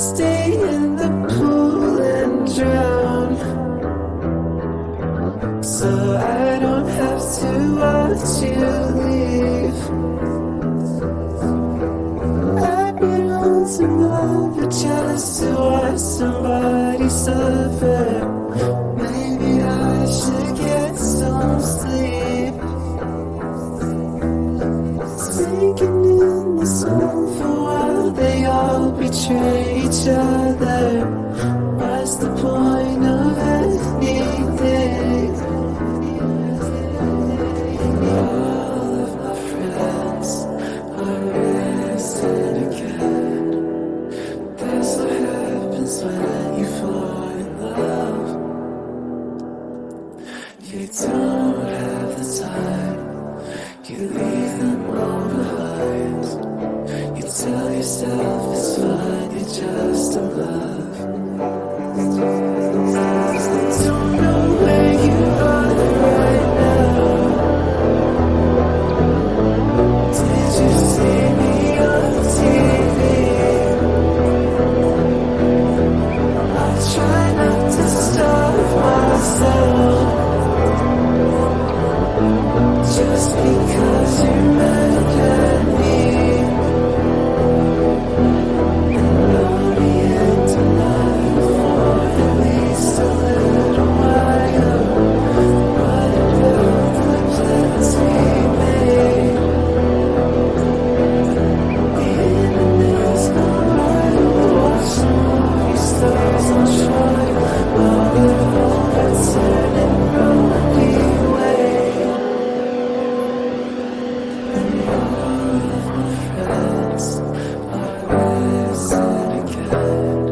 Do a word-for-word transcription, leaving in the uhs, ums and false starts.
stay in the pool and drown, so I don't have to watch you leave. I've been on some love, but jealous to watch somebody suffer. Maybe I should get some sleep. Sinking in the sun for a while, they all betray each other. What's the point of anything? All of my friends are racing again. That's what happens when you fall in love. You don't have the time, you leave them all behind. You tell yourself it's fine, you're just in love. Don't know where you are right now. Did you see me on T V? I try not to stop myself, just because you're mad at me. And only into love for at least a little while. What about the plans we made? The internet's gone wild, watching movie stars on trial, while they're overturning Roe v. Wade. And all of my friends are racing again.